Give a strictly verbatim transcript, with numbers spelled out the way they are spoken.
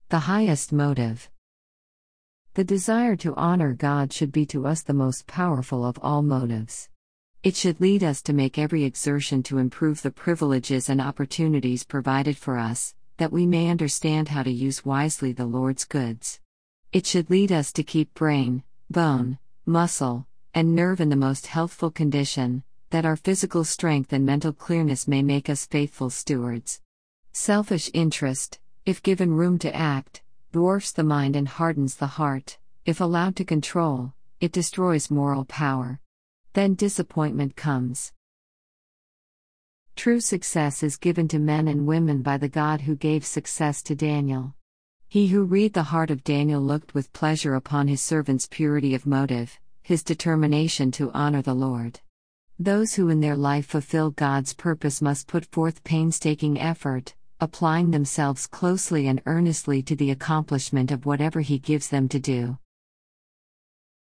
The highest motive. The desire to honor God should be to us the most powerful of all motives. It should lead us to make every exertion to improve the privileges and opportunities provided for us, that we may understand how to use wisely the Lord's goods. It should lead us to keep brain, bone, muscle, and nerve in the most healthful condition, that our physical strength and mental clearness may make us faithful stewards. Selfish interest, if given room to act, dwarfs the mind and hardens the heart. If allowed to control, it destroys moral power. Then disappointment comes. True success is given to men and women by the God who gave success to Daniel. He who read the heart of Daniel looked with pleasure upon his servant's purity of motive, his determination to honor the Lord. Those who in their life fulfill God's purpose must put forth painstaking effort, applying themselves closely and earnestly to the accomplishment of whatever He gives them to do.